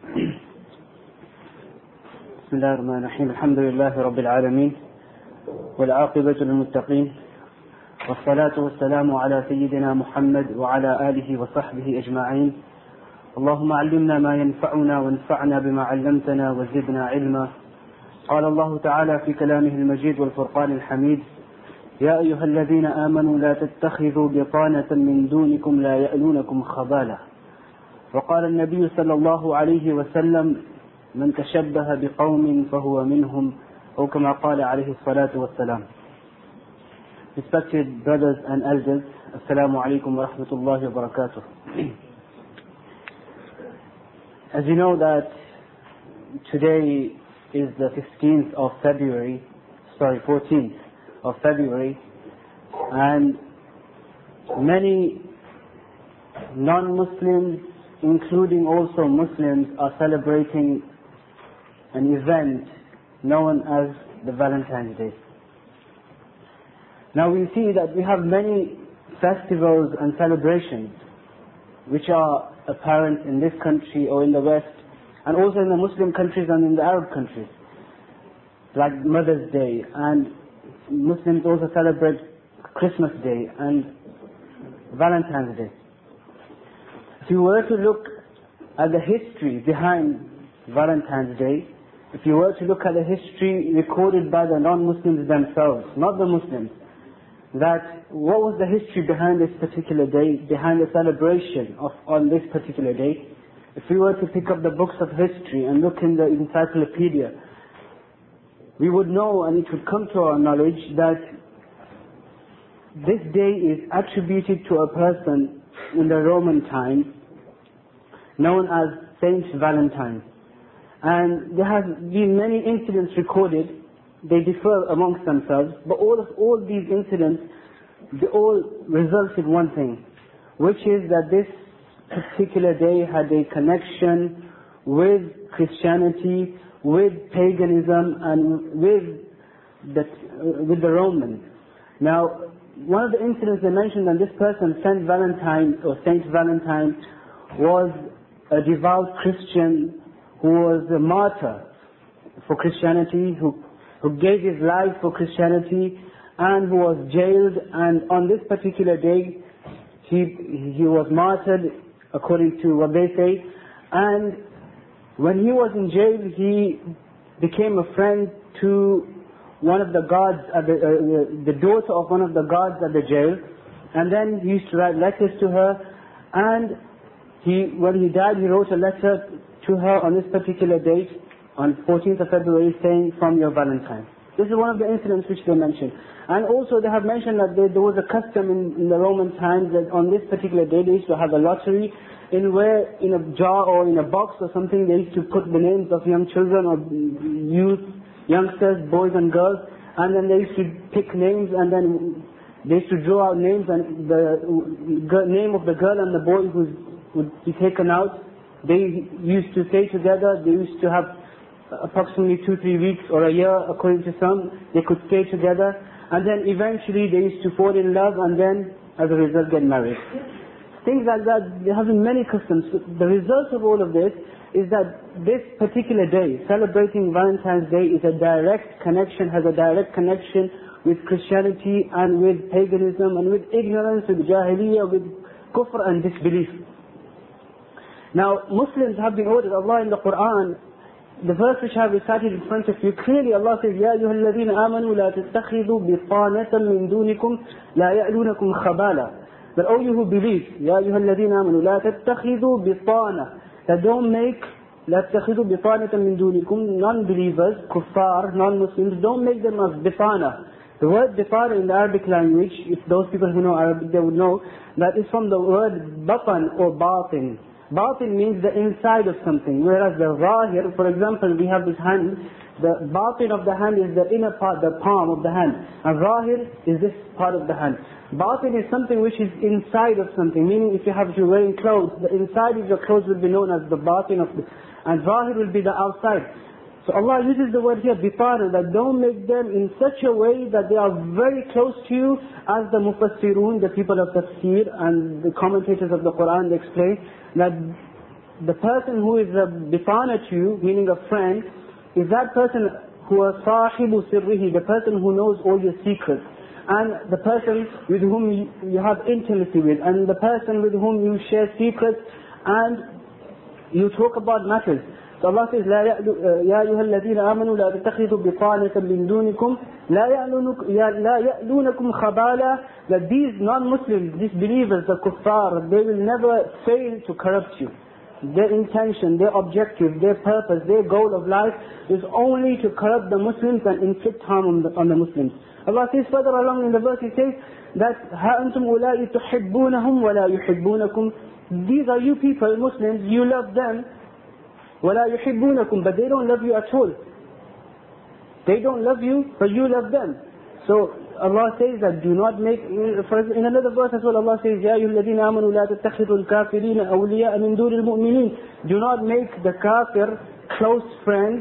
بسم الله الرحمن الرحيم. الحمد لله رب العالمين والعاقبة للمتقين والصلاة والسلام على سيدنا محمد وعلى آله وصحبه أجمعين. اللهم علمنا ما ينفعنا وانفعنا بما علمتنا وزدنا علما. قال الله تعالى في كلامه المجيد والفرقان الحميد: يا أيها الذين آمنوا لا تتخذوا بطانة من دونكم لا يألونكم خبالا. وقال النبي صلى الله عليه وسلم: من تشبه بقوم فهو منهم، أو كما قال عليه الصلاة والسلام. Respected brothers and elders, Assalamu alaikum wa rahmatullahi wa barakatuh. As you know that today is the 14th of February, and many non-Muslims, including also Muslims, are celebrating an event known as the Valentine's Day. Now we see that we have many festivals and celebrations which are apparent in this country or in the West, and also in the Muslim countries and in the Arab countries, like Mother's Day, and Muslims also celebrate Christmas Day and Valentine's Day. If you were to look at the history behind Valentine's Day, if you were to look at the history recorded by the non-Muslims themselves, not the Muslims, that what was the history behind this particular day, behind the celebration on this particular day, if we were to pick up the books of history and look in the encyclopedia, we would know, and it would come to our knowledge, that this day is attributed to a person in the Roman time known as Saint Valentine. And there have been many incidents recorded. They differ amongst themselves, but all these incidents, they all result in one thing, which is that this particular day had a connection with Christianity, with paganism, and with the Romans. Now, one of the incidents they mentioned that this person, Saint Valentine, was a devout Christian who was a martyr for Christianity, who gave his life for Christianity, and who was jailed. And on this particular day, he was martyred, according to what they say. And when he was in jail, he became a friend to one of the guards, the daughter of one of the guards at the jail. And then he used to write letters to her. And when he died, he wrote a letter to her on this particular date, on 14th of February, saying, "From your Valentine." This is one of the incidents which they mentioned. And also they have mentioned that there was a custom in the Roman times that on this particular day they used to have a lottery where in a jar or in a box or something they used to put the names of young children or youth, youngsters, boys and girls, and then they used to pick names, and then they used to draw out names, and the name of the girl and the boy who would be taken out, they used to stay together. They used to have approximately 2-3 weeks or a year, according to some. They could stay together, and then eventually they used to fall in love, and then as a result get married. Things like that. There have been many customs. The result of all of this is that this particular day, celebrating Valentine's Day, has a direct connection with Christianity and with paganism and with ignorance, with Jahiliyyah, with kufr and disbelief. Now, Muslims have been ordered, Allah in the Quran, the verse which I have recited in front of you, clearly Allah says, يَا أَيُّهَا الَّذِينَ آمَنُوا لَا تَتَّخِذُوا بِطَانَةً مِّن دُونِكُمْ لَا يَأْلُونَكُمْ خَبَالًا. That all you who believe, يَا أَيُّهَا الَّذِينَ آمَنُوا لَا تَتَّخِذُوا بِطَانَةً, that don't make, لَا تَتَّخِذُوا بِطَانَةً مِّن دُونِكُمْ, non-believers, kuffar, non-Muslims, don't make them as bitana. The word bitana in the Arabic language, if those people who know Arabic, they would know, that is from the word batan or batin. Batin means the inside of something, whereas the zahir, for example, we have this hand, the batin of the hand is the inner part, the palm of the hand, and zahir is this part of the hand. Batin is something which is inside of something, meaning if you're wearing clothes, the inside of your clothes will be known as the batin of and zahir will be the outside. So Allah uses the word here, bitana, that don't make them in such a way that they are very close to you, as the mufassirun, the people of tafsir, and the commentators of the Quran, they explain that the person who is a bitana to you, meaning a friend, is that person who is sahibu sirrihi, the person who knows all your secrets, and the person with whom you have intimacy with, and the person with whom you share secrets and you talk about matters. So Allah says, يَا أَيُّهَا الَّذِينَ آمَنُوا لَا تَتَّخِذُوا بِطَانَةً مِّن دُونِكُمْ لَا يَأْلُونَكُمْ خَبَالًا, that these non-Muslims, these believers, the kuffar, they will never fail to corrupt you. Their intention, their objective, their purpose, their goal of life is only to corrupt the Muslims and inflict harm on the Muslims. Allah says further along in the verse, He says that هَا أَنْتُمْ أُولَٰئِ تُحِبُّونَهُمْ وَلَا يُحِبُّونَكُمْ. These are you people, Muslims, you love them, وَلَا يُحِبُّونَكُمْ, but they don't love you at all. They don't love you, but you love them. So Allah says that do not make, in another verse as well, Allah says, يَا أَيُّهَا الَّذِينَ آمَنُوا لَا تَتَّخِذُوا الْكَافِرِينَ أَوْلِيَاءَ مِن دُونِ الْمُؤْمِنِينَ. Do not make the kafir close friends,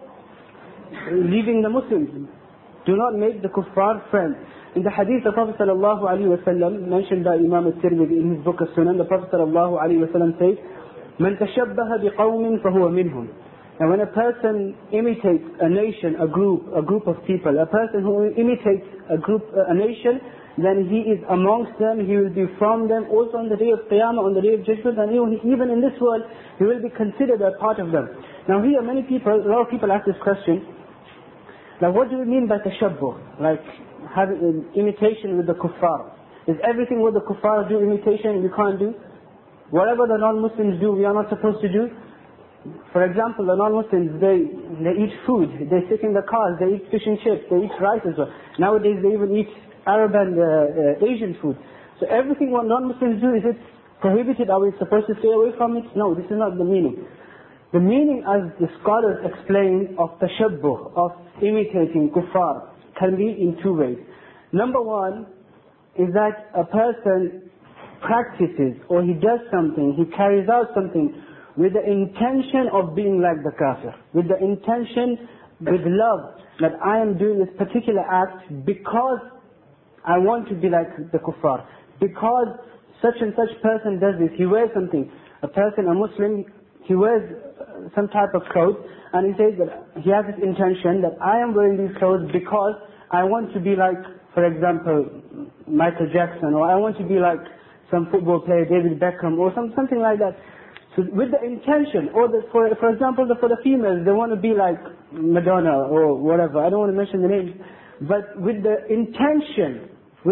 leaving the Muslims. Do not make the kuffar friends. In the hadith, the Prophet sallallahu alaihi wasallam, mentioned by Imam al-Tirmidhi in his book al-Sunan, the Prophet sallallahu alaihi wasallam says, مَنْ تَشَبَّهَ بِقَوْمٍ فَهُوَ مِنْهُمْ. And when a person imitates a nation, a group of people, a person who imitates a nation, then he is amongst them, he will be from them, also on the day of Qiyamah, on the day of Judgment, and even in this world, he will be considered a part of them. Now here, a lot of people ask this question, now what do we mean by tashabbuh? Like having imitation with the kuffar. Is everything what the kuffar do imitation we can't do? Whatever the non-Muslims do, we are not supposed to do? For example, the non-Muslims, they eat food, they sit in the cars, they eat fish and chips, they eat rice as well. Nowadays they even eat Arab and Asian food. So everything what non-Muslims do, is it prohibited? Are we supposed to stay away from it? No, this is not the meaning. The meaning, as the scholars explain, of tashabbuh, of imitating kuffar, can be in two ways. Number one is that a person practices or he does something, he carries out something with the intention of being like the kafir, with the intention, with love, that I am doing this particular act because I want to be like the kuffar, because such and such person does this, he wears something, a Muslim, he wears some type of clothes, and he says that he has this intention that I am wearing these clothes because I want to be like, for example, Michael Jackson, or I want to be like some football player, David Beckham, or something like that. So with the intention, or for example, for the females, they want to be like Madonna or whatever. I don't want to mention the names, but with the intention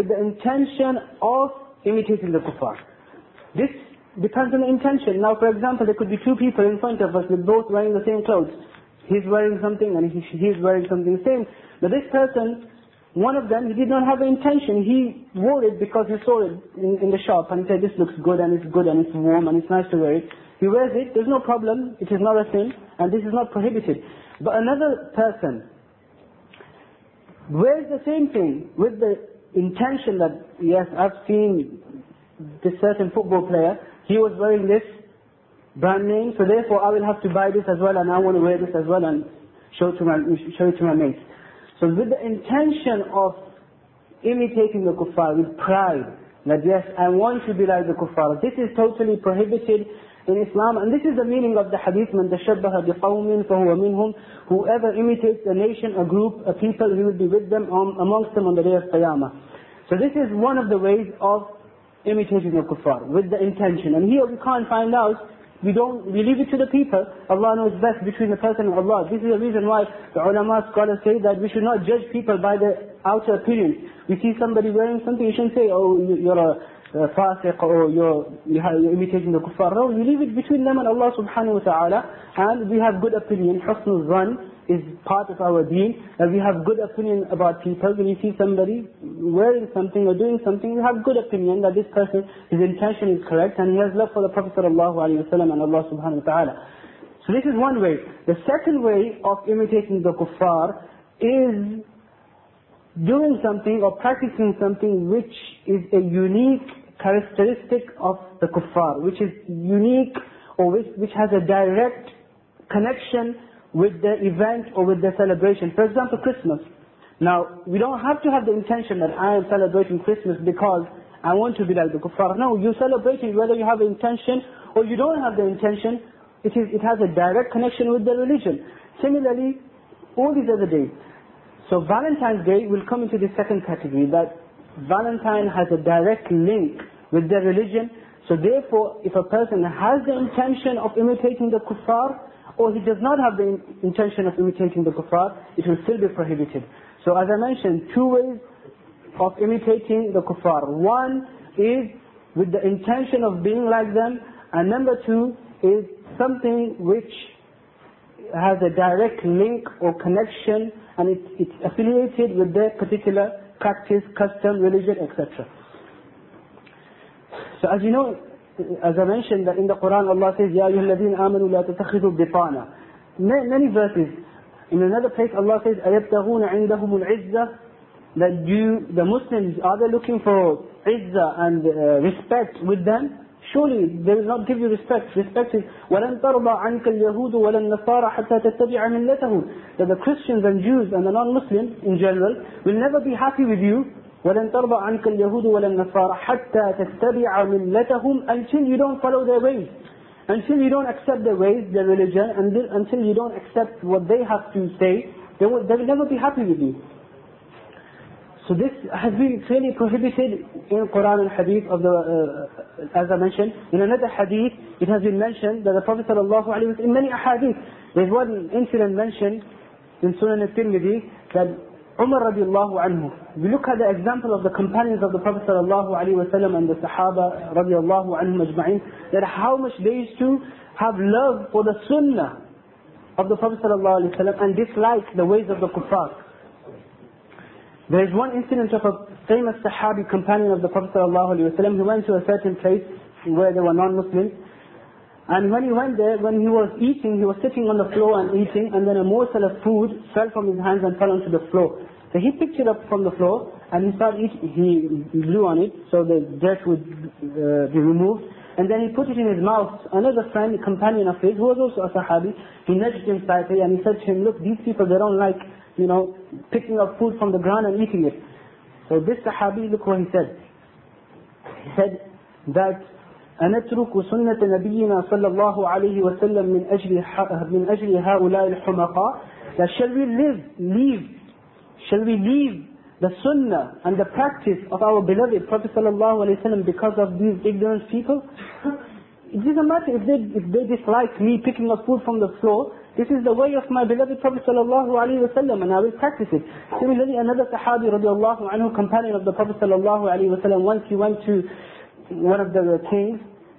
of imitating the kuffar. This depends on the intention. Now, for example, there could be two people in front of us with both wearing the same clothes. He's wearing something and he's wearing something the same. But this person, one of them, he did not have the intention. He wore it because he saw it in the shop and he said, this looks good and it's warm and it's nice to wear it. He wears it, there's no problem, it is not a sin, and this is not prohibited. But another person wears the same thing with the intention that, yes, I've seen this certain football player, he was wearing this brand name, so therefore I will have to buy this as well, and I want to wear this as well and show it to my mates. So with the intention of imitating the kuffar, with pride, that yes, I want to be like the kuffar, this is totally prohibited in Islam, and this is the meaning of the hadith, مَنْ تَشَبَّهَ بِقَوْمٍ فَهُوَ مِنْهُمْ. Whoever imitates a nation, a group, a people, he will be with them, amongst them on the day of Qiyamah. So this is one of the ways of imitating the kuffar, with the intention. And here we can't find out, we leave it to the people. Allah knows best between the person and Allah. This is the reason why the ulama scholars say that we should not judge people by their outer appearance. We see somebody wearing something, you shouldn't say, oh, you're a fasiq, or you're imitating the kuffar. No, we leave it between them and Allah subhanahu wa ta'ala, and we have good opinion. Husnul Zan is part of our deen, and we have good opinion about people. When you see somebody wearing something or doing something, we have good opinion that this person, his intention is correct, and he has love for the Prophet sallallahu alaihi wasallam and Allah subhanahu wa ta'ala. So this is one way. The second way of imitating the kuffar is doing something or practicing something which is a unique characteristic of the kuffar, which is unique or which has a direct connection with the event or with the celebration. For example, Christmas. Now, we don't have to have the intention that I am celebrating Christmas because I want to be like the kuffar. No, you celebrate it whether you have the intention or you don't have the intention. it has a direct connection with the religion. Similarly, all these other days. So Valentine's Day will come into the second category, that Valentine has a direct link with their religion. So therefore, if a person has the intention of imitating the kuffar, or he does not have the intention of imitating the kuffar, it will still be prohibited. So as I mentioned, two ways of imitating the kuffar. One is with the intention of being like them, and number two is something which has a direct link or connection, and it's affiliated with their particular practice, custom, religion, etc. So as you know, as I mentioned, that in the Quran Allah says, Ya ayyuhalladhina amanu la tattakhidhu bitana. Many verses. In another place Allah says, ayabtaghuna indahumul izzah, that the Muslims, are they looking for izzah and respect with them? Surely they will not give you respect. Respect is وَلَنْ تَرْضَى عَنْكَ الْيَهُودُ وَلَا النَّصَارَى حَتَّى تَتَّبِعَ مِلَّتَهُمْ. That the Christians and Jews and the non-Muslims in general will never be happy with you. وَلَنْ تَرْضَى عَنْكَ الْيَهُودُ وَلَا النَّصَارَى حَتَّى تَتَّبِعَ مِلَّتَهُمْ, until you don't follow their ways. Until you don't accept their ways, their religion, and until you don't accept what they have to say, they will never be happy with you. So this has been clearly prohibited in Quran and Hadith of as I mentioned. In another Hadith, it has been mentioned that the Prophet ﷺ, in many Hadith, there's one incident mentioned in Sunan al-Tirmidhi, that Umar radiallahu anhu, we look at the example of the companions of the Prophet ﷺ and the Sahaba radiallahu anhum ajma'in, that how much they used to have love for the Sunnah of the Prophet ﷺ and dislike the ways of the kuffar. There is one incident of a famous Sahabi companion of the Prophet ﷺ who went to a certain place where there were non-Muslims. And when he went there, when he was eating, he was sitting on the floor and eating, and then a morsel of food fell from his hands and fell onto the floor. So he picked it up from the floor and he started eating, he blew on it so the dirt would be removed. And then he put it in his mouth. Another friend, a companion of his, who was also a Sahabi, he nudged him slightly and he said to him, look, these people, they don't like, picking up food from the ground and eating it. So this Sahabi, look what he said. He said that أَنَتْرُكُ سُنَّةَ نَبِيِّنَا صَلَّى اللَّهُ عَلَيْهِ وَسَلَّمْ مِنْ أَجْلِ هَؤُلَاءِ الْحُمَقَاءِ. That shall we leave the sunnah and the practice of our beloved Prophet sallallahu alaihi wasallam because of these ignorant people? It doesn't matter if they dislike me picking up food from the floor. This is the way of my beloved Prophet sallallahu alaihi wasallam, and I will practice it. Similarly, another Sahabi radiallahu anhu, companion of the Prophet sallallahu alaihi wasallam, once he went to one of the kings,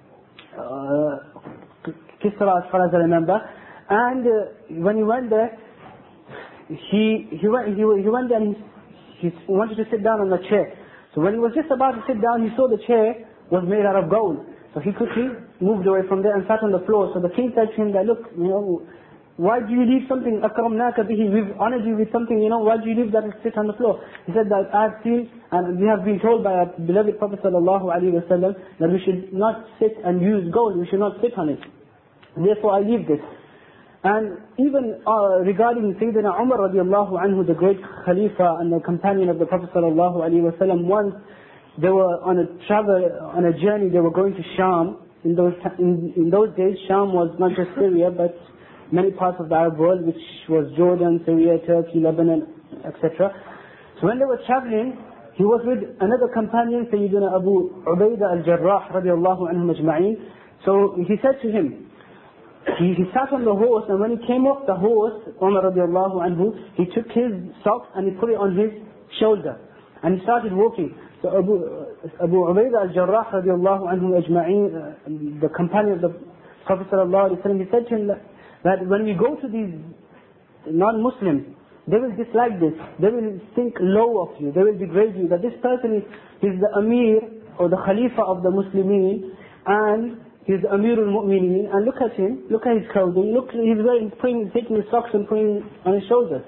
Kisra as far as I remember, and when he went there, he went there and he wanted to sit down on the chair. So when he was just about to sit down, he saw the chair was made out of gold. So he quickly moved away from there and sat on the floor. So the king said to him that, look, why do you leave something, akramnaka bihi, we've honored you with something, why do you leave that and sit on the floor? He said that I have seen, and we have been told by our beloved Prophet sallallahu alaihi wasallam that we should not sit and use gold, we should not sit on it. Therefore I leave this. And even regarding Sayyidina Umar radiallahu anhu, the great Khalifa and the companion of the Prophet sallallahu alaihi wasallam, once they were on a journey, they were going to Sham. In those days, Sham was not just Syria, but many parts of the Arab world, which was Jordan, Syria, Turkey, Lebanon, etc. So when they were traveling, he was with another companion, Sayyidina Abu Ubaidah al-Jarrah radiallahu anhum ajma'in. So he said to him, he sat on the horse, and when he came off the horse, Umar radiallahu anhu, he took his socks and he put it on his shoulder, and he started walking. So Abu Ubaidah al-Jarrah radiallahu anhu ajma'in, the companion of the Prophet sallallahu alaihi wasallam, he said to him that when we go to these non-Muslims, they will dislike this, they will think low of you, they will degrade you, that this person is the Amir or the Khalifa of the Muslimin, and he's the Amirul Mu'mineen, and look at him, look at his clothing, look, he's taking his socks and putting on his shoulders.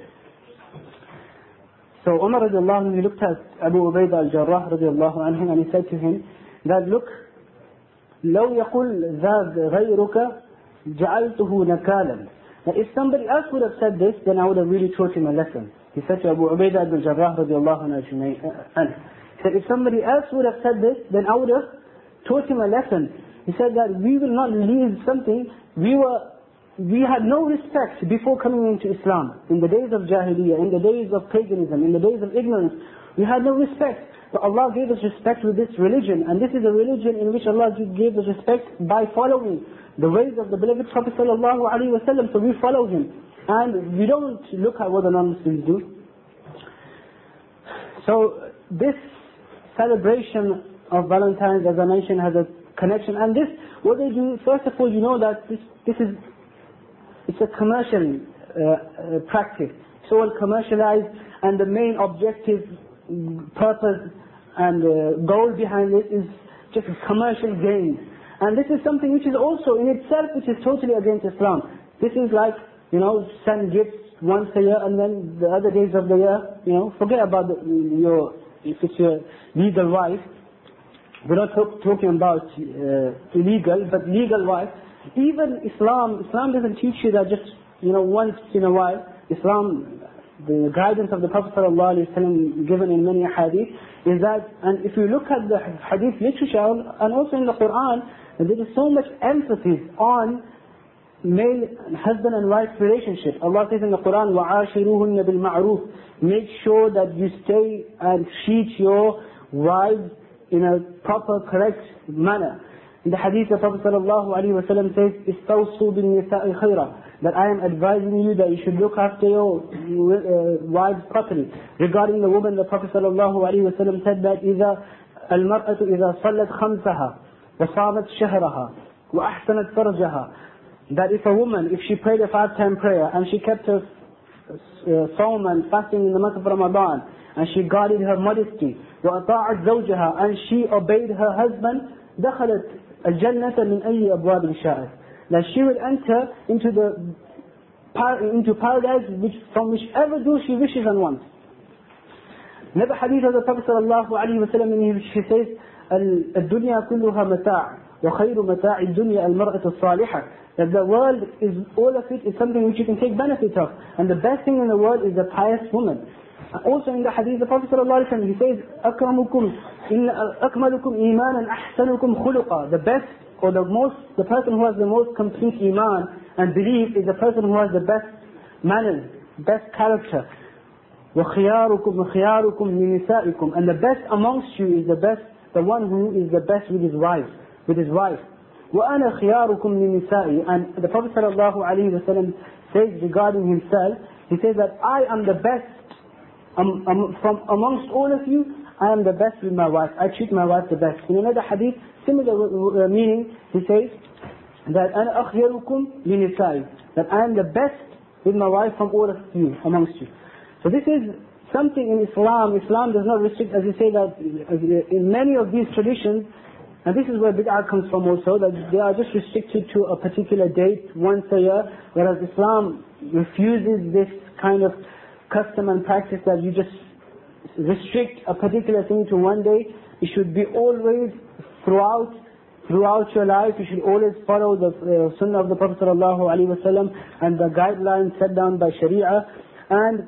So Umar radiallahu anhu, he looked at Abu Ubaidah al-Jarrah radiallahu anhu, and he said to him that, look, لو يقول ذا غيرك جعلته نكالا. Now if somebody else would have said this, then I would have really taught him a lesson. He said to Abu Ubaidah al-Jarrah radiallahu anhu, he said, if somebody else would have said this, then I would have taught him a lesson. he said that we will not leave something. We had no respect before coming into Islam. In the days of Jahiliyyah, in the days of paganism, in the days of ignorance, we had no respect. But Allah gave us respect with this religion, and this is a religion in which Allah gave us respect by following the ways of the beloved Prophet sallallahu alaihi wasallam. So we follow him, and we don't look at what the non-Muslims do. So this celebration of Valentine's, as I mentioned, has a connection. And this, what they do, first of all, you know that it's a commercial practice. It's all commercialized, and the main objective, purpose and goal behind it is just commercial gain. And this is something which is also in itself, which is totally against Islam. This is like, send gifts once a year, and then the other days of the year, forget about if it's your legal wife. We're not talking about illegal, but legal wife. Even Islam doesn't teach you that just, once in a while. Islam, the guidance of the Prophet ﷺ given in many hadith, is that, and if you look at the hadith literature, and also in the Quran, there is so much emphasis on male husband and wife relationship. Allah says in the Quran, وَعَاشِرُوهُنَّ بِالْمَعْرُوفِ, make sure that you stay and treat your wives in a proper, correct manner. In the hadith, the Prophet ﷺ says, إِسْتَوْصُوا بِالنِّسَاءِ خَيْرًا, that I am advising you that you should look after your wives properly. Regarding the woman, the Prophet ﷺ said that الْمَرْأَةُ إِذَا صَلَّتْ خَمْسَهَا وَصَامَتْ شَهْرَهَا وَأَحْسَنَتْ فَرْجَهَا, that if a woman, if she prayed a 5-time prayer, and she kept her sawm and fasting in the month of Ramadan, and she guarded her modesty, وَأَطَاعَتْ زَوْجَهَا, and she obeyed her husband, دَخَلَتْ الْجَنَّةَ مِنْ أَيِّ أَبْوَابٍ شَاءَتْ, that she will enter into paradise from whichever door she wishes and wants. Another hadith of the Prophet ﷺ, in which he says, الدنيا كلها متاع وخير متاع الدنيا المرأة الصالحة, that the world is, all of it is something which you can take benefit of, and the best thing in the world is the pious woman. Also in the hadith, the Prophet ﷺ, he says, أكملكم إيمانا أحسنكم خلقا, the best or the person who has the most complete iman and belief is the person who has the best manners, best character. وخياركم لنسائكم, and the best amongst you is the one who is the best with his wife. وأنا خياركم لنسائي, and the Prophet ﷺ says regarding himself, he says that I am the best from amongst all of you. I am the best with my wife. I treat my wife the best. In another hadith, similar meaning, he says that أنا أخيركم لنسائي, that I am the best with my wife from all of you, amongst you. So this is something in Islam. Islam does not restrict, as you say, that in many of these traditions, and this is where bid'ah comes from also, that they are just restricted to a particular date once a year, whereas Islam refuses this kind of custom and practice that you just restrict a particular thing to one day. It should be always throughout your life. You should always follow the sunnah of the Prophet ﷺ and the guidelines set down by Sharia. And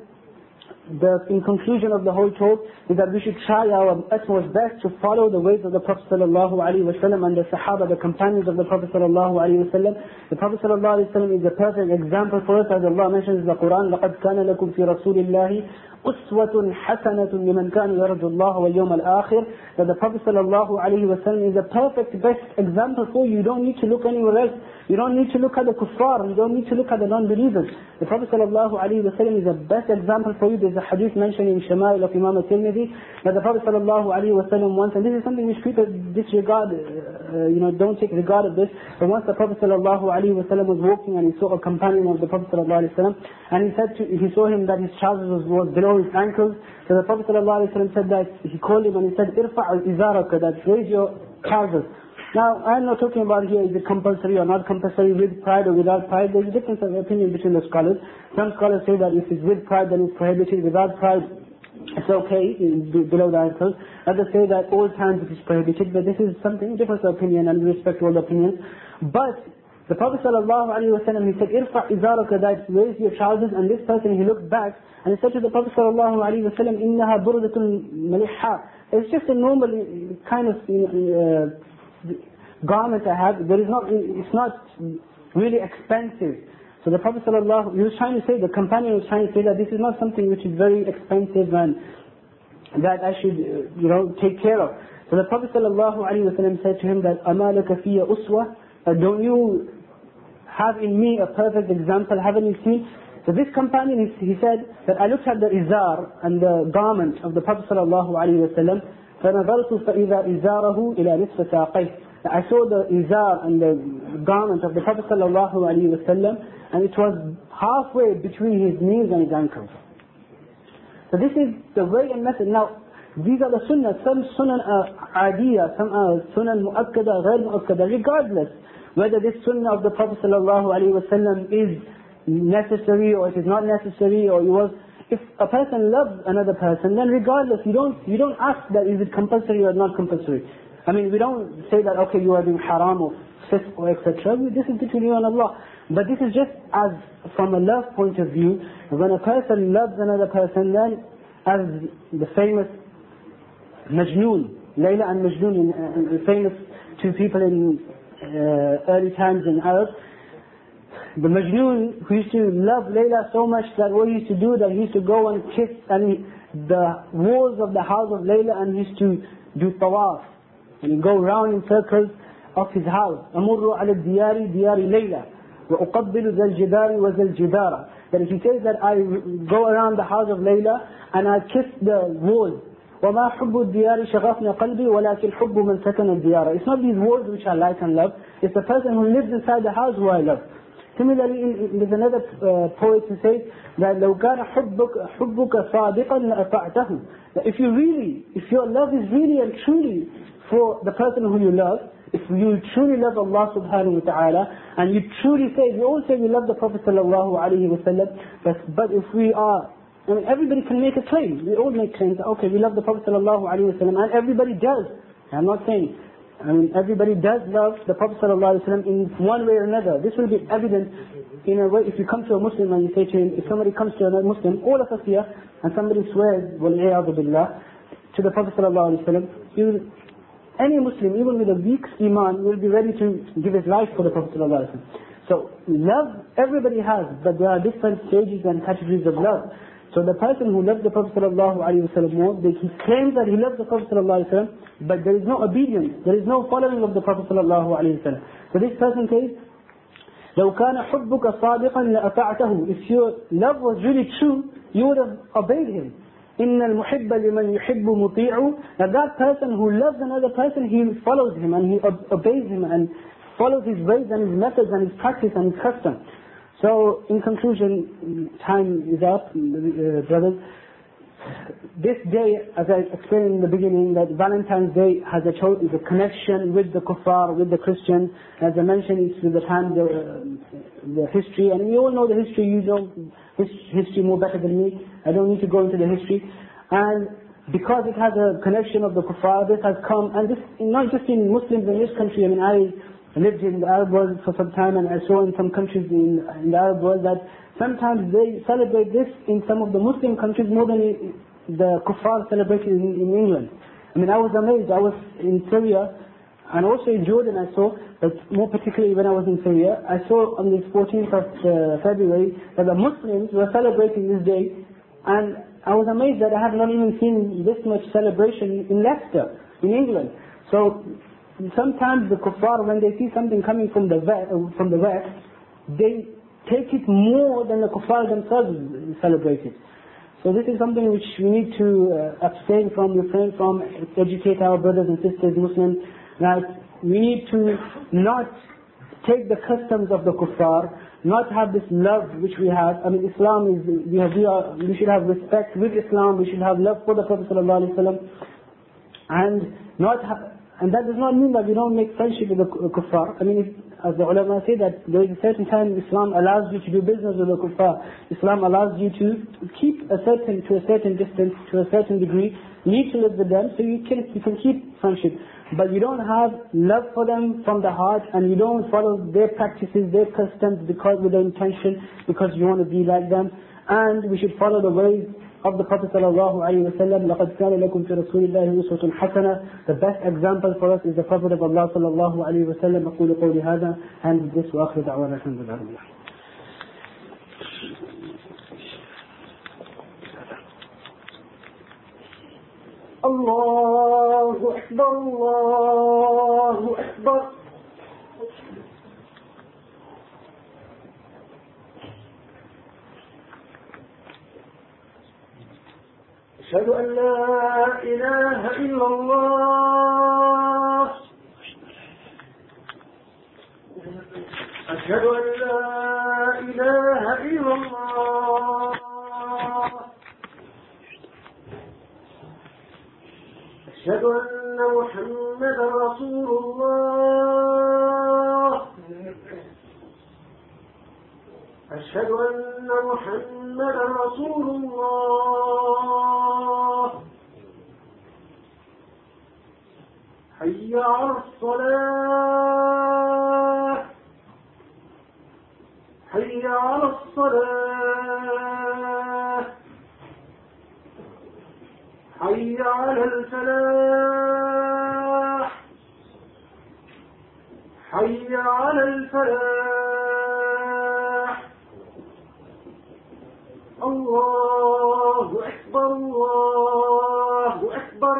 in conclusion of the whole talk is that we should try our utmost best to follow the ways of the Prophet ﷺ and the Sahaba, the companions of the Prophet ﷺ. The Prophet ﷺ is a perfect example for us, as Allah mentions in the Quran, لَقَدْ كَانَ لَكُمْ فِي رَسُولِ اللَّهِ أُسْوَةٌ حَسَنَةٌ لِمَنْ كَانَ يَرْجُ اللَّهَ وَالْيَوْمَ الْآخِرِ, that the Prophet ﷺ is a perfect best example for you. You don't need to look anywhere else. You don't need to look at the kuffar. You don't need to look at the non-believers. The Prophet ﷺ is the best example for you. There's a hadith mentioned in Shama'il of Imam al-Tirmidhi that the Prophet ﷺ once, and this is something which people disregard, don't take regard of this, but once the Prophet ﷺ was walking and he saw a companion of the Prophet ﷺ, and he saw him that his trousers was below his ankles. So the Prophet ﷺ said that, he called him and he said, إِرْفَعْ إِزَارَكَ, that raise your trousers. Now, I'm not talking about here, is it compulsory or not compulsory, with pride or without pride. There's a difference of opinion between the scholars. Some scholars say that if it's with pride, then it's prohibited. Without pride, it's okay, below the ankles. Others say that all times it is prohibited, but this is something, difference of opinion, and we respect all opinions. But the Prophet ﷺ, he said, إِرْفَعْ إِزَارَكَ, that raise your trousers, and this person, he looked back, and he said to the Prophet ﷺ, إِنَّهَا بُرْدَةٌ مَلِحَّةٌ, it's just a normal kind of garment I have, it's not really expensive. So the Prophet ﷺ, he was trying to say, the companion was trying to say that this is not something which is very expensive and that I should, take care of. So the Prophet ﷺ said to him that, أَمَا لَكَ فِيَ أُسْوَةً, don't you have in me a perfect example, haven't you seen? So this companion, he said that I looked at the izar and the garment of the Prophet ﷺ, فَنَظَرْتُ فَإِذَا إِزَارَهُ إِلَى نِصْفَ سَاقَيْهِ. I saw the izar and the garment of the Prophet ﷺ, and it was halfway between his knees and his ankles. So this is the way and method. Now, these are the sunnah. Some sunnah are adiyah, some are sunnah mu'akkada, ghair mu'akkada. Regardless whether this sunnah of the Prophet ﷺ is necessary or it is not necessary, or it was. If a person loves another person, then regardless, you don't ask that is it compulsory or not compulsory. I mean, we don't say that, okay, you are doing haram or fisq or etc. This is between you and Allah. But this is just as from a love point of view. When a person loves another person, then as the famous Majnoon, Layla and Majnoon, the famous two people in early times in Arab, the Majnoon who used to love Layla so much that what he used to do, that he used to go and kiss the walls of the house of Layla, and he used to do tawaf, and he'd go round in circles of his house. أمر على الديار ديار ليلى وأقبل ذا الجدار وذا الجدار. That if he says that I go around the house of Layla and I kiss the walls. وما حب الديار شغفنا قلبي ولكن حب من سكن الديار. It's not these walls which I like and love. It's the person who lives inside the house who I love. Similarly, there's another poet who says that لو كان حبك صادقا لأطعته. That if your love is really and truly for the person who you love, if you truly love Allah subhanahu wa ta'ala, and you truly say, we all say we love the Prophet sallallahu alayhi wa sallam, but if we are, I mean, everybody can make a claim. We all make claims, okay, we love the Prophet sallallahu alayhi wa sallam, and everybody does. I'm not saying, I mean, everybody does love the Prophet sallallahu alayhi wa sallam in one way or another. This will be evident in a way. If you come to a Muslim and you say to him, if somebody comes to another Muslim, all of us here, and somebody swears, وَالْعِيَاذُ بِاللَّهِ, to the Prophet sallallahu alayhi wa sallam, any Muslim, even with a weak iman, will be ready to give his life for the Prophet ﷺ. So love everybody has, but there are different stages and categories of love. So the person who loves the Prophet ﷺ more, he claims that he loves the Prophet ﷺ, but there is no obedience, there is no following of the Prophet ﷺ. So this person says, لو كان حبك صادقا لأطعته. If your love was really true, you would have obeyed him. إن المحب لمن يحب مطيع. That person who loves another person, he follows him and he obeys him and follows his ways and his methods and his practice and his custom. So in conclusion, time is up, brothers. This day, as I explained in the beginning, that Valentine's Day has a connection with the kuffar, with the Christians. As I mentioned, it's with the time, the history, and we all know the history. You know history more better than me. I don't need to go into the history. And because it has a connection of the kuffar, this has come, and this not just in Muslims in this country. I mean, I lived in the Arab world for some time, and I saw in some countries in the Arab world that sometimes they celebrate this in some of the Muslim countries more than the kuffar celebrated in England. I mean, I was amazed. I was in Syria, and also in Jordan I saw, but more particularly when I was in Syria, I saw on the 14th of February that the Muslims were celebrating this day, and I was amazed that I have not even seen this much celebration in Leicester, in England. So sometimes the kuffar, when they see something coming from the West, they take it more than the kuffar themselves celebrate it. So this is something which we need to abstain from, refrain from, educate our brothers and sisters, Muslims, that we need to not take the customs of the kuffar, not have this love which we have. I mean, Islam is, we should have respect with Islam, we should have love for the Prophet ﷺ, and that does not mean that we don't make friendship with the kuffar. I mean, as the ulama say that there is a certain time Islam allows you to do business with the kuffar. Islam allows you to keep to a certain distance, to a certain degree. You need to live with them, so you can keep friendship. But you don't have love for them from the heart, and you don't follow their practices, their customs with the intention, because you want to be like them. And we should follow the ways of the Prophet sallallahu alaihi wasallam. لَقَدْ كَانَ لَكُمْ فِي رَسُولِ اللَّهِ أُسْوَةٌ حَسَنَةٌ. The best example for us is the Prophet of Allah sallallahu alaihi wasallam. أقول قولي هذا and with this وآخر دعوانا الحمد لله. الله أكبر الله أكبر. أشهد أن لا إله إلا الله. أشهد أن لا إله إلا الله. أشهد أن محمدا رسول الله. أشهد أن محمدا رسول الله. حي على الصلاة. حي على الصلاة. حي على الفلاح. حي على الفلاح. الله أكبر الله أكبر.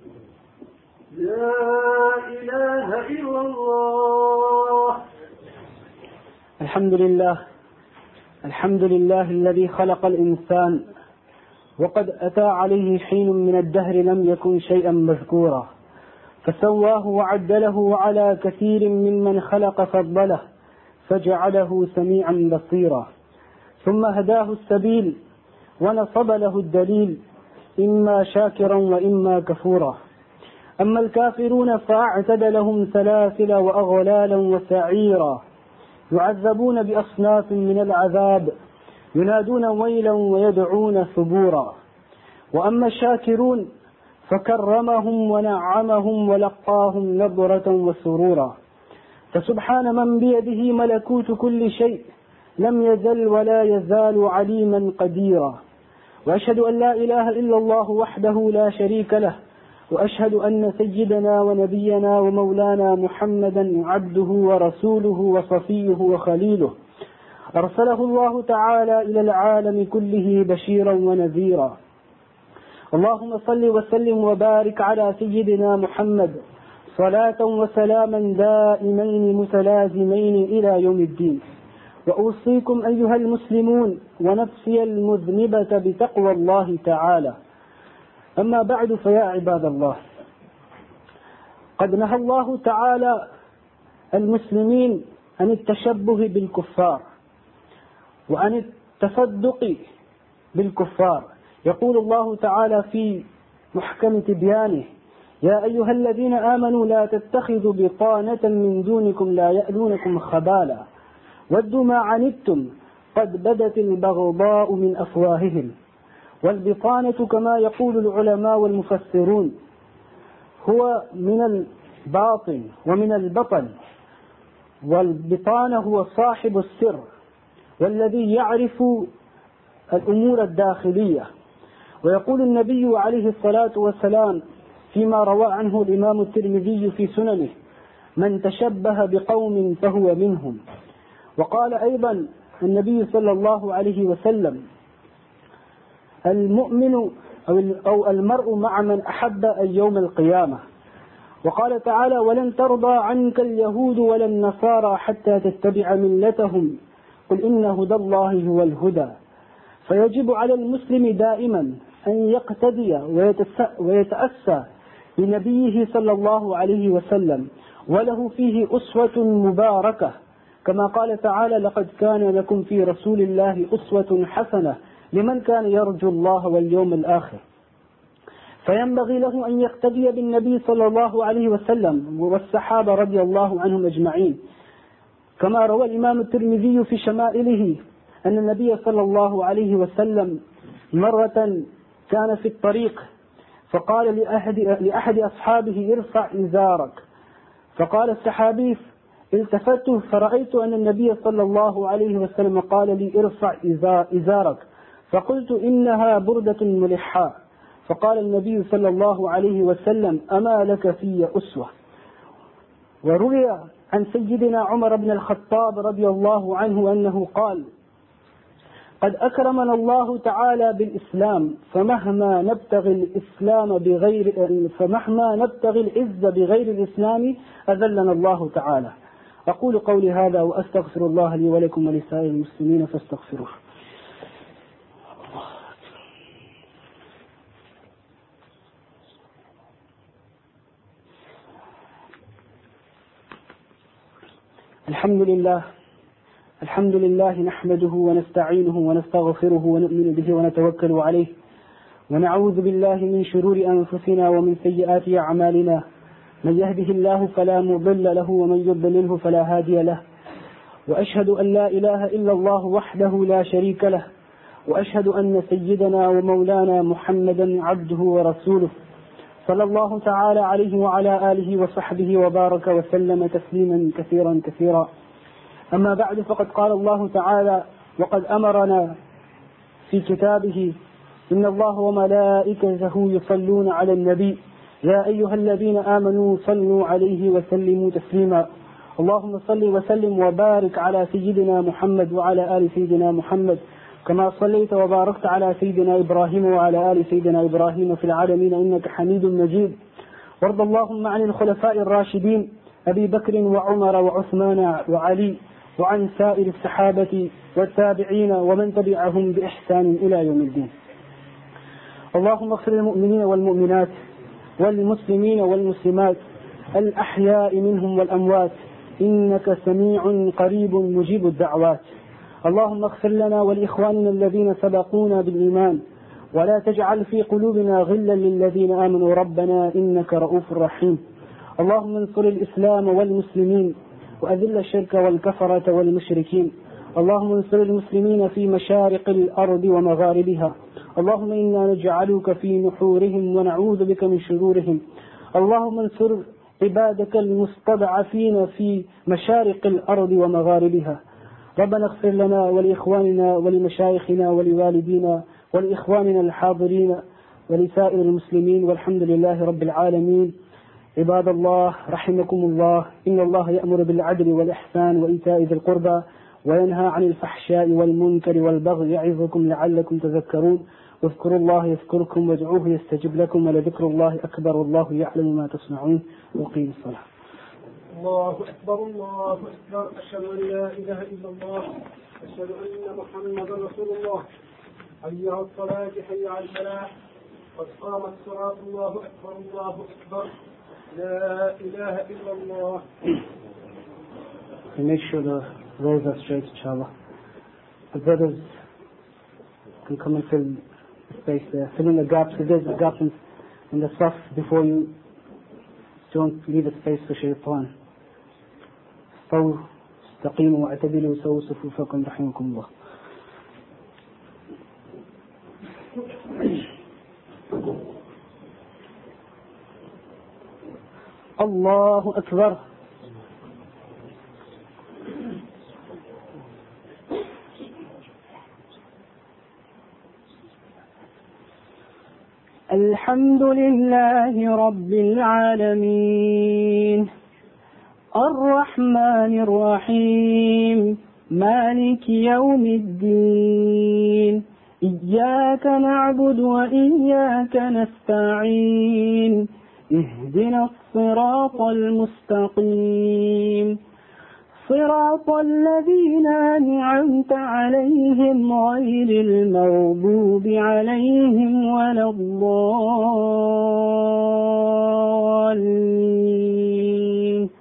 لا إله إلا الله. الحمد لله. الحمد لله الذي خلق الإنسان وقد أتى عليه حين من الدهر لم يكن شيئا مذكورا، فسواه وعدله وعلى كثير ممن خلق فضله فجعله سميعا بصيرا، ثم هداه السبيل ونصب له الدليل إما شاكرا وإما كفورا. أما الكافرون فأعتد لهم سلاسل وأغلالا وسعيرا، يعذبون بأصناف من العذاب، ينادون ويلا ويدعون ثبورا. وأما الشاكرون فكرمهم ونعمهم ولقاهم نظرة وسرورا. فسبحان من بيده ملكوت كل شيء لم يزل ولا يزال عليما قديرا. وأشهد أن لا إله إلا الله وحده لا شريك له، وأشهد أن سيدنا ونبينا ومولانا محمدا عبده ورسوله وصفيه وخليله، أرسله الله تعالى إلى العالم كله بشيرا ونذيرا. اللهم صل وسلم وبارك على سيدنا محمد صلاة وسلاما دائمين متلازمين إلى يوم الدين. وأوصيكم أيها المسلمون ونفسي المذنبة بتقوى الله تعالى. أما بعد، فيا عباد الله، قد نهى الله تعالى المسلمين عن التشبه بالكفار وعن التصدق بالكفار. يقول الله تعالى في محكم تبيانه: يا أيها الذين آمنوا لا تتخذوا بطانة من دونكم لا يألونكم خبالا ودوا ما عنتم قد بدت البغضاء من أفواههم. والبطانة كما يقول العلماء والمفسرون هو من الباطن ومن البطن، والبطانة هو صاحب السر والذي يعرف الأمور الداخلية. ويقول النبي عليه الصلاة والسلام فيما روى عنه الإمام الترمذي في سننه: من تشبه بقوم فهو منهم. وقال أيضا النبي صلى الله عليه وسلم: المؤمن أو المرء مع من أحب يوم القيامة. وقال تعالى: ولن ترضى عنك اليهود ولا النصارى حتى تتبع ملتهم قل إن هدى الله هو الهدى. فيجب على المسلم دائما أن يقتدي ويتأسى بنبيه صلى الله عليه وسلم، وله فيه أسوة مباركة، كما قال تعالى: لقد كان لكم في رسول الله أسوة حسنة لمن كان يرجو الله واليوم الآخر. فينبغي له أن يقتدي بالنبي صلى الله عليه وسلم والصحابة رضي الله عنهم أجمعين، كما روى الإمام الترمذي في شمائله أن النبي صلى الله عليه وسلم مرة كان في الطريق فقال لأحد أصحابه: ارفع إزارك. فقال الصحابي: التفت فرأيت أن النبي صلى الله عليه وسلم قال لي: ارفع إزارك. فقلت إنها بردة ملحة. فقال النبي صلى الله عليه وسلم أما لك في أسوة. وروي عن سيدنا عمر بن الخطاب رضي الله عنه أنه قال قد أكرمنا الله تعالى بالإسلام فمهما نبتغي العز بغير الإسلام أذلنا الله تعالى. أقول قولي هذا وأستغفر الله لي ولكم ولسائر المسلمين فاستغفروه. الحمد لله نحمده ونستعينه ونستغفره ونؤمن به ونتوكل عليه ونعوذ بالله من شرور أنفسنا ومن سيئات أعمالنا. من يهده الله فلا مضل له ومن يضلله فلا هادي له. وأشهد أن لا إله إلا الله وحده لا شريك له وأشهد أن سيدنا ومولانا محمدا عبده ورسوله صلى الله تعالى عليه وعلى آله وصحبه وبارك وسلم تسليما كثيرا كثيرا. أما بعد فقد قال الله تعالى وقد أمرنا في كتابه إن الله وملائكته يصلون على النبي يا أيها الذين آمنوا صلوا عليه وسلموا تسليما. اللهم صل وسلم وبارك على سيدنا محمد وعلى آل سيدنا محمد كما صليت وباركت على سيدنا إبراهيم وعلى آل سيدنا إبراهيم في العالمين إنك حميد مجيد. وارض اللهم عن الخلفاء الراشدين أبي بكر وعمر وعثمان وعلي وعن سائر الصحابة والتابعين ومن تبعهم بإحسان إلى يوم الدين. اللهم اغفر للمؤمنين والمؤمنات والمسلمين والمسلمات الأحياء منهم والأموات إنك سميع قريب مجيب الدعوات. اللهم اغفر لنا ولإخواننا الذين سبقونا بالإيمان ولا تجعل في قلوبنا غلا للذين آمنوا ربنا إنك رؤوف رحيم. اللهم انصر الإسلام والمسلمين وأذل الشرك والكفرة والمشركين. اللهم انصر المسلمين في مشارق الأرض ومغاربها. اللهم إنا نجعلك في نحورهم ونعوذ بك من شرورهم. اللهم انصر عبادك المستضعفين في مشارق الأرض ومغاربها. ربنا اغفر لنا ولإخواننا ولمشايخنا ولوالدينا ولإخواننا الحاضرين ولسائر المسلمين والحمد لله رب العالمين. عباد الله رحمكم الله إن الله يأمر بالعدل والإحسان وإيتاء ذي القربى وينهى عن الفحشاء والمنكر والبغي يعظكم لعلكم تذكرون. واذكروا الله يذكركم وادعوه يستجب لكم ولذكر الله أكبر والله يعلم ما تصنعون. وقيموا الصلاة. الله أكبر الله أكبر. أشهد أن لا إله إلا الله أشهد أن محمدا رسول الله. حي على الصلاة حي على الفلاح قد قامت الصلاة. الله أكبر الله أكبر. لا إله إلا الله. Make sure the rows are straight, inshallah. The brothers can come and fill the space there. Fill in the gaps. If there's gaps in the stuff before you, don't leave a space for shaitan. استووا استقيموا واعتدلوا سووا صفوفكم رحمكم الله. الله أكبر. الحمد لله رب العالمين الرحمن الرحيم مالك يوم الدين إياك نعبد وإياك نستعين اهدنا الصراط المستقيم صراط الذين أنعمت عليهم غير المغضوب عليهم ولا الضالين.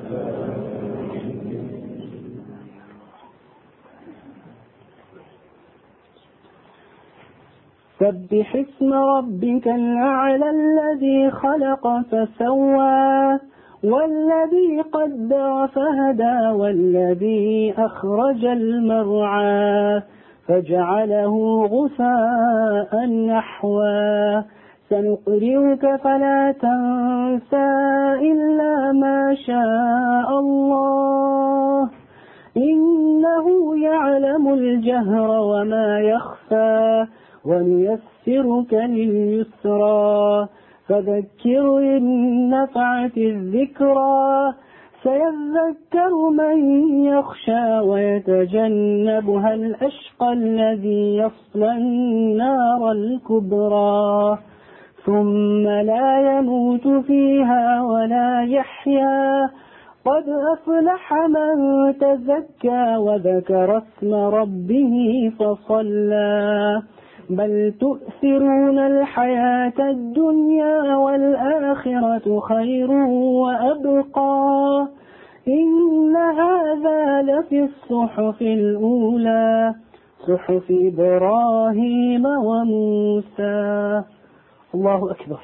سبح اسم ربك الأعلى الذي خلق فسوى والذي قدر فهدى والذي أخرج المرعى فجعله غثاء نحوا سنقرئك فلا تنسى إلا ما شاء الله إنه يعلم الجهر وما يخفى ونيسرك لليسرى فذكر إن نفعت الذكرى سيذكر من يخشى ويتجنبها الأشقى الذي يصلى النار الكبرى ثم لا يموت فيها ولا يحيا قد أفلح من تزكى وذكر اسم ربه فصلى بل تؤثرون الحياة الدنيا والآخرة خير وأبقى إن هذا لفي الصحف الأولى صحف إبراهيم وموسى. الله أكبر.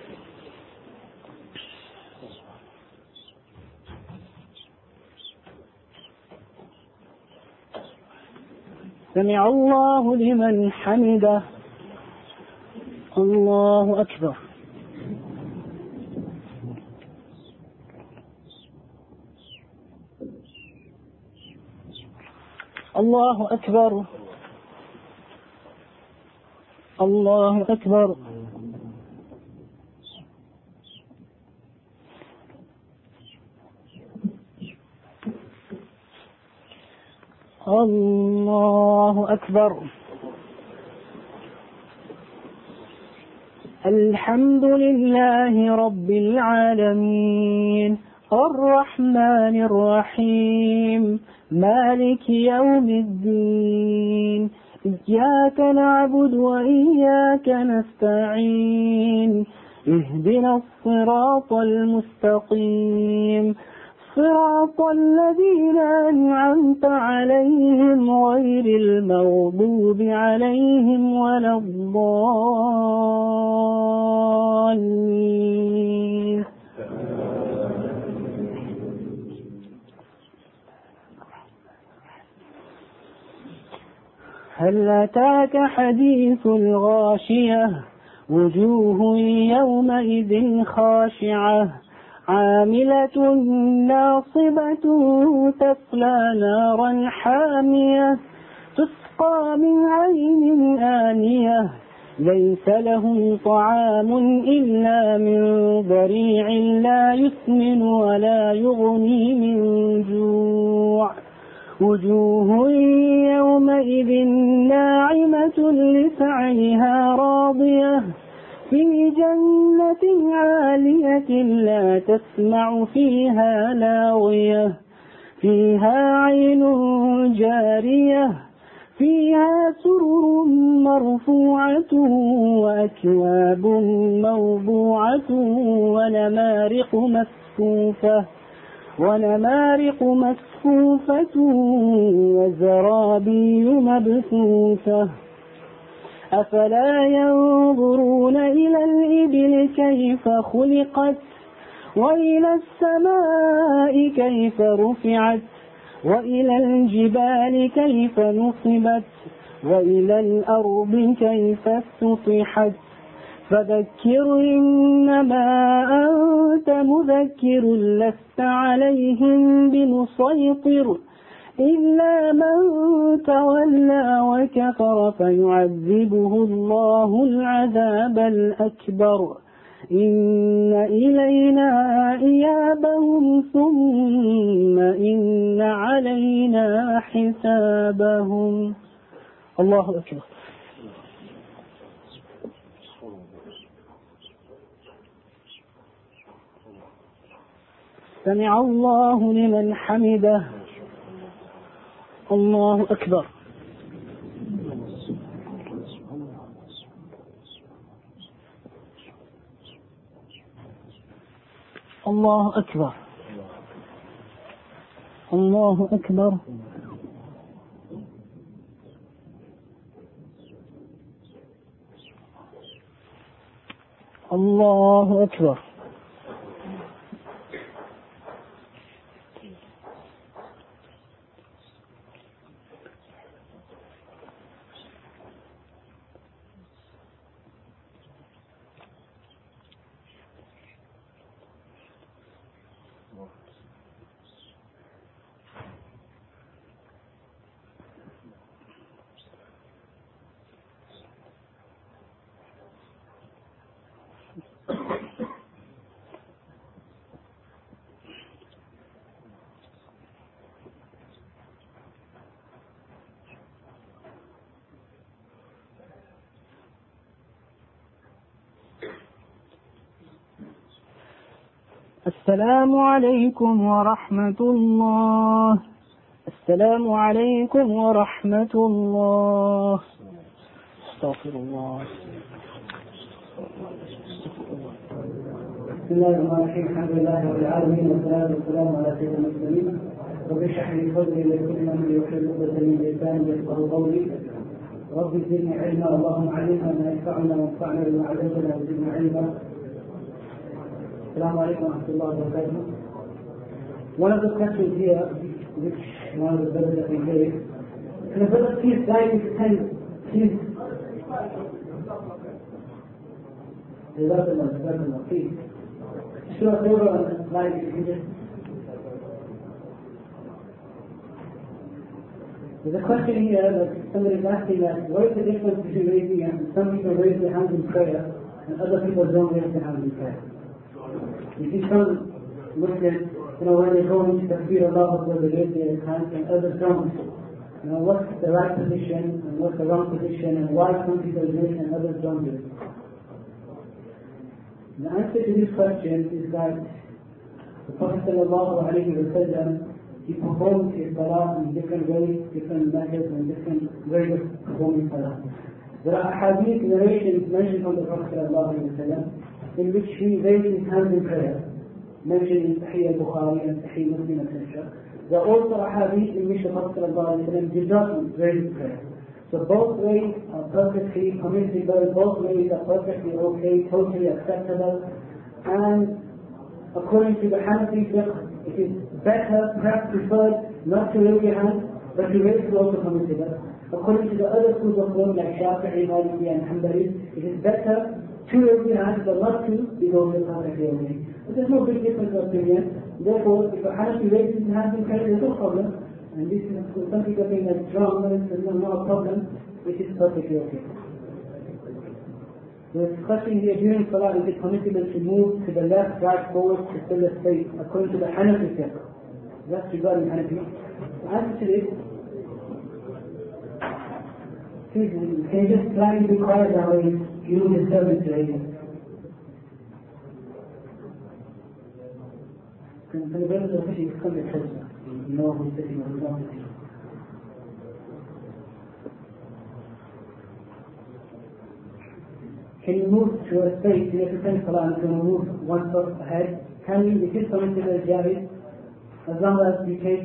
سمع الله لمن حمده. الله أكبر. الله أكبر. الله أكبر. الله أكبر. الحمد لله رب العالمين الرحمن الرحيم مالك يوم الدين إياك نعبد وإياك نستعين اهدنا الصراط المستقيم صراط الذين أنعمت عليهم غير المغضوب عليهم ولا الضالين. هل أتاك حديث الغاشية وجوه يومئذ خاشعة عاملة ناصبة تصلى نارا حامية تسقى من عين آنية ليس لهم طعام إلا من ضريع لا يسمن ولا يغني من جوع وجوه يومئذ ناعمة لسعيها راضية في جنة عالية لا تسمع فيها لاغية فيها عين جارية فيها سرر مرفوعة وأكواب موضوعة ونمارق مسفوفة وزرابي مبثوثة أفلا ينظرون إلى الإبل كيف خلقت وإلى السماء كيف رفعت وإلى الجبال كيف نصبت وإلى الأرض كيف سطحت فذكر إنما أنت مذكر لست عليهم بمسيطر إلا من تولى وكفر فيعذبه الله العذاب الأكبر إن إلينا إيابهم ثم إن علينا حسابهم. الله أكبر. سمع الله لمن حمده. الله أكبر. الله أكبر. الله أكبر. الله أكبر. السلام عليكم ورحمة الله. السلام عليكم ورحمة الله. استغفر الله. بسم الله الرحمن الرحيم. الحمد لله رب العالمين والصلاة والسلام على سيدنا المرسلين. رب اشرح لي صدري ويسر لي امري واحلل عقدة من لساني يفقهوا قولي. رب زدني علما. اللهم علمنا ما ينفعنا وانفعنا بما علمتنا وزدنا علما. السلام عليكم ورحمة الله وبركاته. One of the questions here, which one of the brothers that we gave, can the brother please guide his pen, please? Please. Show us over on the slide if you can just. There's a question here that somebody is asking that what is the difference between raising hands? Some people raise their hands in prayer and other people don't raise their hands in prayer. You see some Muslims, when they go into Takbir Allah, they raise their hands and others don't. What's the right position and what's the wrong position and why some people do it and others don't do it? The answer to this question is that the Prophet ﷺ, he performed his salah in different ways, different methods and different ways of performing salah. There are hadith narrations mentioned from the Prophet ﷺ in which he raised his hands in prayer, mentioned in Sahih al-Bukhari and Sahih Muslim, etc. There are also hadith in which the Prophet ﷺ did not raise his prayer. So both ways are perfectly permissible, both ways are perfectly okay, totally acceptable, and according to the Hanafi fiqh, it is better, perhaps preferred, not to raise your hands, but to raise is also permissible. According to the other schools of thought like Shafi'i, Maliki and Hanbali, it is better to raise your hands, but not to be also perfectly okay. But there's no big difference of opinion. Therefore, if a Hanafi raises his hands in prayer, there's no problem. And this is, some people think that's wrong, but it's not a problem, it is perfectly okay. The question here, during Salah, is it permissible to move to the left, right, forward, to fill the space, according to the Hanafi fiqh? That's regarding Hanafi. The answer to this, please, can you just try to be quiet now and you will disturb it today? Can the brothers of fishing come a bit closer? You know who's sitting or who's not sitting. Can you move to a space, you have to send Salah and you can move one step ahead? Can you, it is permissible, Jahid, as long as you take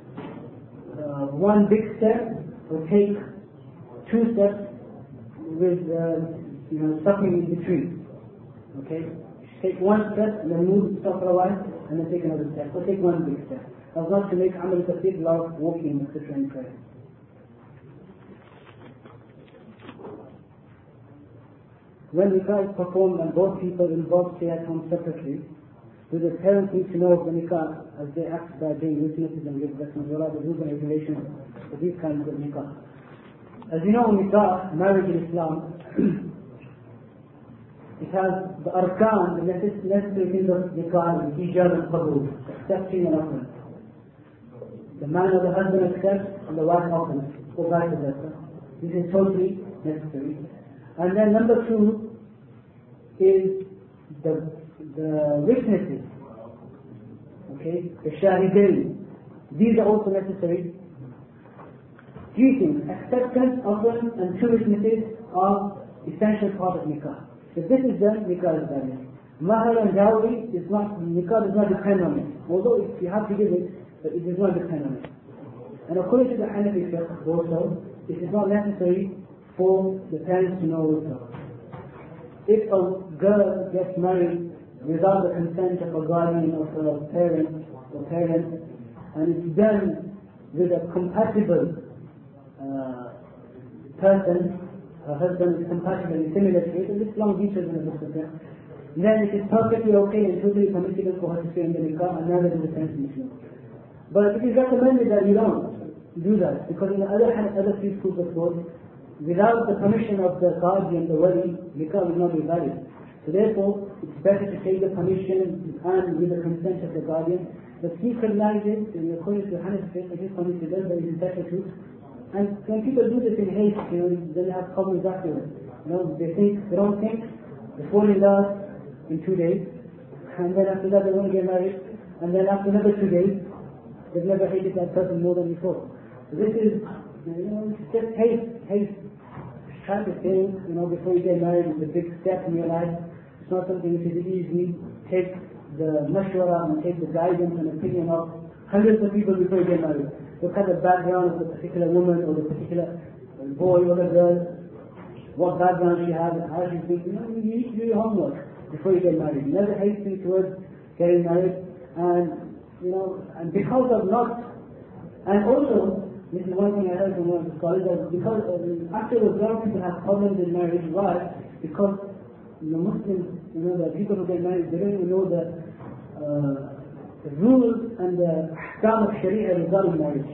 one big step or take two steps with stopping in between. Okay? Take one step and then move, stop for a while, and then take another step. Or take one big step. As not to make amal tafsir without walking, etc. in prayer. When nikah is performed and both people involved stay at home separately, do the parents need to know of the nikah as they act by being witnesses and give blessings? What are the rules and regulations for these kinds of nikah? As you know, nikah, marriage in Islam, it has the arkan, the necessary things of nikah, the ijab and qabul, accepting and offering. The man or the husband accepts and the wife offers, or vice versa. This is totally necessary. And then number two is the witnesses. Okay, the shahidain. These are also necessary. Three things: acceptance, offering, and two witnesses are essential part of nikah. If this is done, nikah is valid. Mahar and dowry is not, nikah does not depend on it. Although if you have to give it, but it does not depend on it. And according to the Hanafi fiqh also, it is not necessary for the parents to know also. If a girl gets married without the consent of a guardian of her parents or parents, and it's done with a compatible person, her husband is compatible in similar traits, and this long details in the book of fiqh, then it is perfectly okay and totally permissible for her to stay in the nikah, and neither is the parents Muslim. But it is recommended that you don't do that, because in the other three schools of thought, without the permission of the guardian, the wali, nikah will not be valid. So therefore, it's better to take the permission and with the consent of the guardian. The secret marriages, according to Hanafi, it is permissible, but it is better to. And when people do this in haste, then they have problems afterwards. They don't think, they fall in love in 2 days, and then after that they want to get married, and then after another 2 days, they've never hated that person more than before. So this is, it's just hate. Trying to think, before you get married is a big step in your life. It's not something which is easy. Take the mashwara and take the guidance and opinion of hundreds of people before you get married. Look at the background of the particular woman or the particular boy or the girl, what background she has, how she's been. You need to do your homework before you get married. Never hasten towards getting married, and because of not, and also, this is one thing I heard from one of the scholars, that because afterwards a lot of people have problems in marriage. Why? Because the Muslims, the people who get married, they don't even know the rules and the ahkam of Sharia regarding marriage.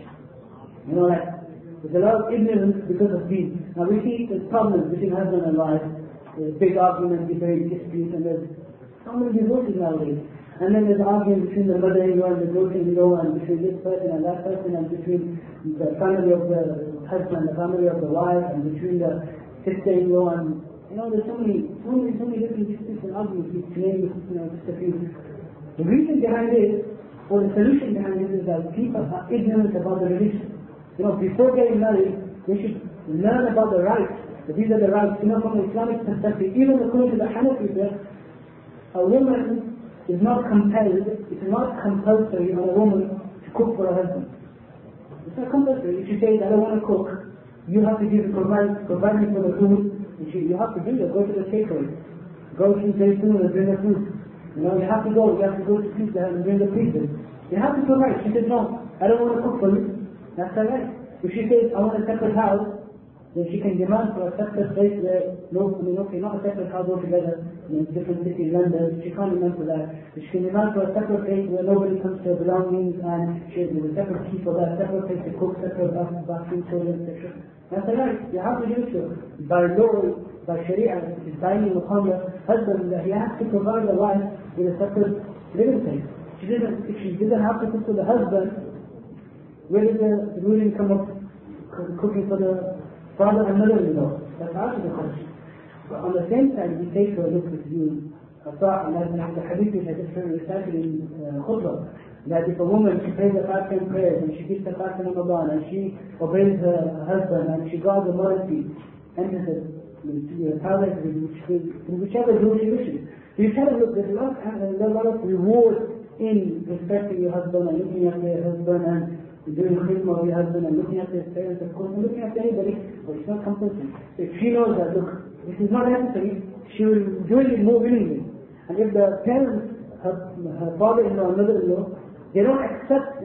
There's a lot of ignorance because of these. Now we see the problems between husband and wife, big arguments, different disputes, and there's so many divorces nowadays. And then there's arguments between the mother-in-law and the daughter-in-law, and between this person and that person, and between the family of the husband, the family of the wife, and between the sister-in-law, and there's so many different disputes and arguments, to name just a few. The reason behind this, or the solution behind this, is that people are ignorant about the religion. Before getting married, they should learn about the rights. These are the rights. From an Islamic perspective, even according to the Hanafi, a woman is not compelled, it's not compulsory on a woman to cook for her husband. It's not compulsory. If she says, I don't want to cook, you have to provide me for the food. You have to do it. Go to the takeaway. Go to very soon and bring the food. You have to go to pizza and bring the pizza. You have to provide. She says, no, I don't want to cook for you. That's her right. If she says, I want a separate house, then she can demand for a separate place where, not a separate house altogether, in different cities, London. She can't demand for that. She can demand for a separate place where nobody comes to her belongings, and there's a separate key for that, separate place to cook, separate bathroom, toilet, etc. That's the right. You have to do so. By law, by Sharia, it is binding upon the husband that he has to provide the wife with a separate living place. If she didn't have to cook for the husband, where did the ruling come of cooking for the father and mother-in-law? That's out of the question. But on the same side, we take a look with you, the hadith which I just recited in khutbah, that if a woman, she prays the 5 times prayers, and she keeps the fast in Ramadan, and she obeys her husband, and she guards the modesty, enters the palace whichever rule she wishes. You try to look, there's a lot of reward in respecting your husband, and looking after your husband, and doing khidmah of your husband, and looking after his parents, of course, and looking after anybody, but it's not compulsory. If she knows that, look, this is not necessary, she will do it more willingly. And if the parents, her father-in-law and mother-in-law, they don't expect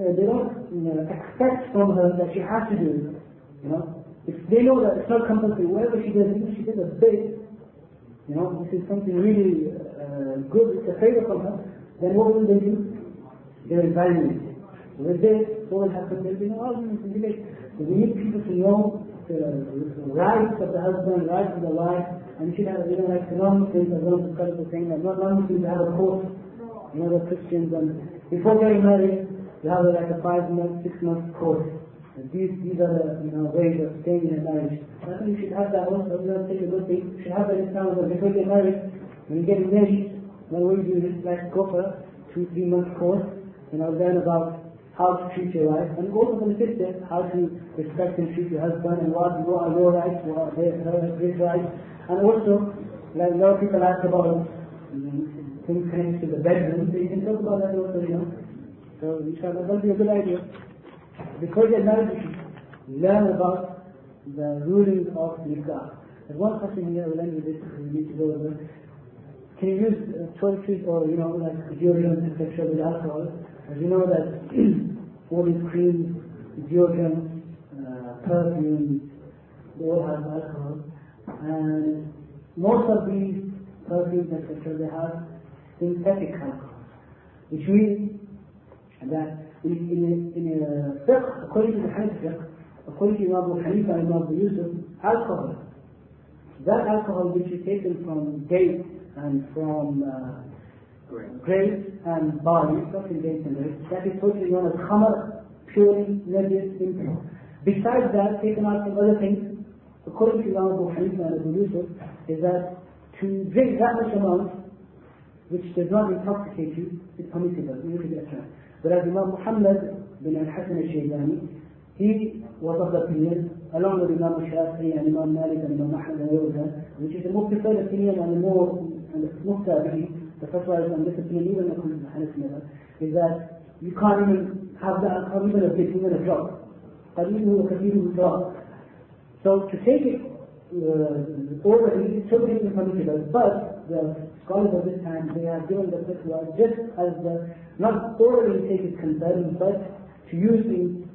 from her that she has to do it. If they know that it's not compulsory, whatever she does, even if she does a bit, this is something really good, it's a favor from her, then what will they do? They will value it. With this, what will happen? There will be no arguments and debates. So we need people to know the rights of the husband, rights of the wife, and you should have, like the non-Muslims, as one of the scholars are saying, that not non-Muslims have a course, the Christians, and before getting married, you have like a 5-month, 6-month course. And these are the ways of staying in a marriage. I think you should have that also. Take a good thing. You should have that in terms of before you get married, when you get engaged, then what you do is like go for a 2-3 month course, learn about how to treat your wife, and also for the sister, how to respect and treat your husband, and what are your rights, what are his rights, and also, like a lot of people ask about things connected to the bedroom, so you can talk about that also, So inshallah, that will be a good idea. Before you get married, you should learn about the rulings of nikah. There's one question here, we'll end with this, we need to go over. Can you use toiletries or, like deodorant, etc. with alcohol? As you know that all these creams, deodorants, perfumes, they all have alcohol. And most of these perfumes, etc., they have synthetic alcohol. Which means that in a fiqh, according to the Hanafi fiqh, according to Imam Abu Hanifa and Imam Abu Yusuf, alcohol, that alcohol which is taken from dates and from grapes and barley, not in dates and grapes, that is totally known as khamar, purely najis, impure. Besides that, taken out from other things, according to Imam Abu Hanifa and Abu Yusuf, is that to drink that much amount, which does not intoxicate you is permissible. You need to get drunk. Whereas Imam Muhammad bin al-Hasan al-Shaybani, he was of the opinion, along with Imam Shafi'i and Imam Malik and Imam Ahmad and others, which is the more preferred opinion and the more muqtabi, the fatwa on this opinion, even according to the Hanafi method, is that you can't even have the alcohol, even a bit, even a drop. So to take it orally is totally permissible, but the scholars of this time, they have given the fatwa just as the, not orally take it concerned, but to use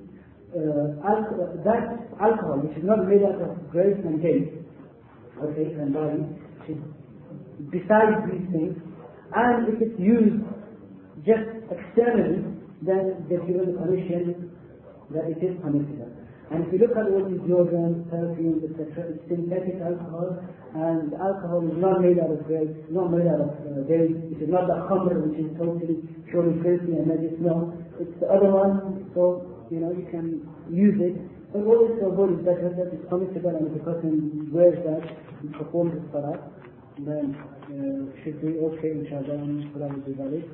that alcohol, which is not made out of grapes and dates, okay, and barley, besides these things, and if it's used just externally, then they're given the permission that it is permissible. And if you look at all these deodorants, perfumes, etc., it's synthetic alcohol, and alcohol is not made out of grapes, not made out of dates. It is not the khamr, which is totally purely filthy and najis. No, it's the other one. So you can use it. But always to avoid is that it's permissible, and if a person wears that and performs the salah, then should be okay, inshallah, and salah will be valid.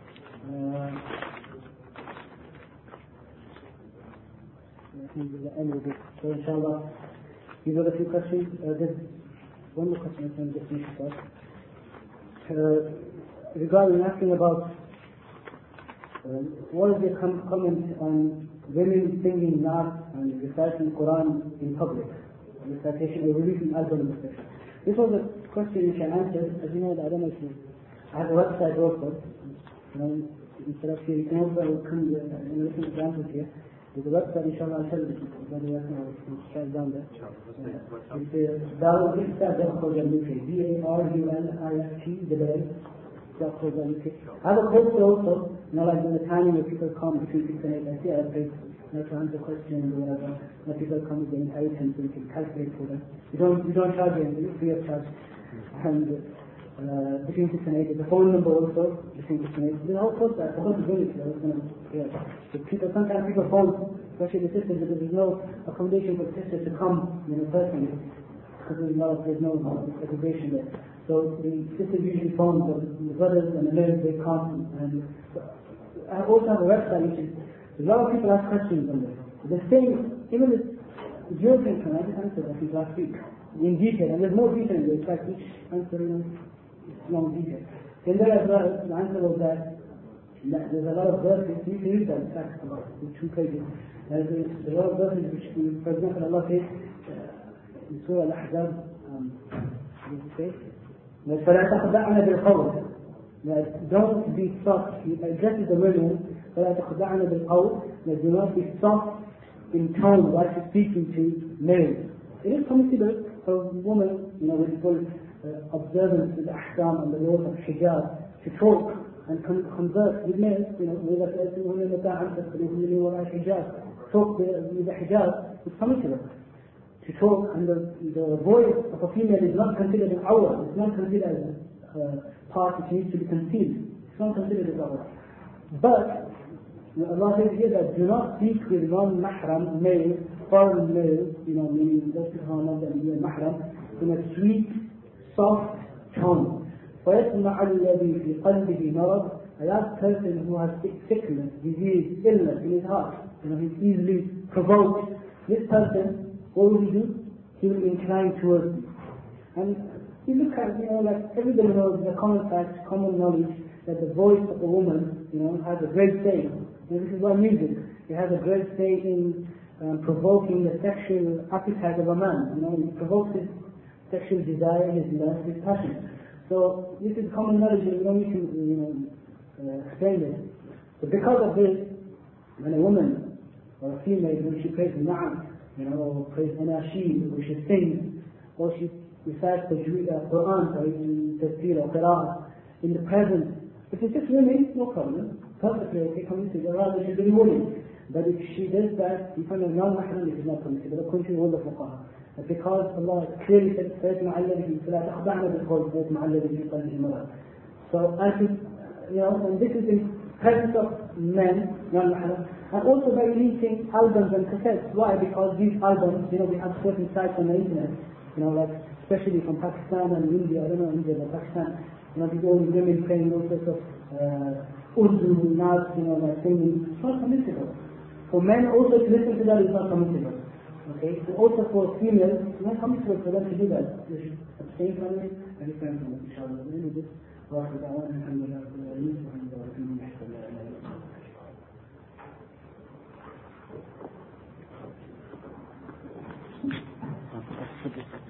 I think we'll end with this. So inshallah, these are the few questions. There's one more question I can just finish with. Regarding asking about what is your comment on women singing Naat and reciting Quran in public, recitation or releasing album, etc. This was a question which I answered. As you know, I don't know if you, I have a website also. Instead of here, you can also come and listen to the answers here. There's a website, inshallah, I'll tell you, it's right down there. It's darulifta.co.uk, darulifta.co.uk. I have a poster also, like when the timing when people come between 6 and 8, I see I pay to answer questions or whatever. When people come with the inheritance, we can calculate for them. We don't charge anything, it's free of charge. And between 6 and 8, there's a phone number also, between 6 and 8. There's a whole poster, I forgot to bring it to you. Sometimes people phone, especially the sisters, because there's no accommodation for the sisters to come, personally, because there's no accommodation there. So the sisters usually phone, but the brothers and the men, they come. And I also have a website which is, a lot of people ask questions on this. The same, even the European one, I just answered I think last week, in detail, and there's more detail in it. It's like each answer, it's long detail. Then there as well, the answer was that there's a lot of verses, you can read that, in fact, in 2 pages. There's a lot of verses which, for example, Allah says, in Surah Al-Ahzab, what does it say? فَلَا تَخْضَعْنَ بِالْقَوْلِ, that don't be soft, he addresses the women, فَلَا تَخْضَعْنَ بِالْقَوْلِ, that do not be soft in tone while she's speaking to males. It is permissible for a woman, with full observance with the ahkam and the laws of hijab, to talk and converse with males, وإذا سألتموهن متاعا فاسألوهن من وراء الحجاب. Talk with the hijab is permissible. To talk, and the voice of a female is not considered an awra. It's not considered as a part which needs to be concealed. It's not considered as awra. But Allah says here that do not speak with non-mahram males, foreign males, meaning those people who are not mahram, in a sweet, soft tone. فَيَسْمَعَ الَّذِي فِي قَلْبِهِ مَرَضٍ. That person who has sickness, disease, illness in his heart, he's easily provoked. This person, what will he do? He will incline towards you. And you look at, like everybody knows the common fact, common knowledge, that the voice of a woman, has a great say. This is why music, it has a great say in provoking the sexual appetite of a man. It provokes his sexual desire, his lust, his passion. So this is common knowledge, and we don't need to explain this. But because of this, when a woman or a female, when she prays Na'am, or prays Anashid, or she sings, or she recites the Quran, or in Tafsir or Qira'ah, in the presence, if it's just women, no problem. Perfectly okay, permissible, rather she should be women. But if she does that in front of non-mahram, it is not permissible, according to all the fuqaha. Because Allah clearly said, فَيَسْمَعَ الَّذِي فَلَا تَخْضَعْنَ بِالْقَوْلِ فَيَسْمَعَ الَّذِي فِي قَلْبِهِ مَرَضٍ. So, and this is in presence of men, non-mahram, and also by releasing albums and cassettes. Why? Because these albums, we have certain sites on the internet, like especially from Pakistan and India, I don't know India, but Pakistan, Not all the women playing all sorts of Urdu, Nas, like singing. It's not permissible. For men also to listen to that is not permissible. Okay? So also for females, it's not permissible for them to do that. They should abstain from it and refrain from it, inshallah. We will just work with our and alhamdulillah.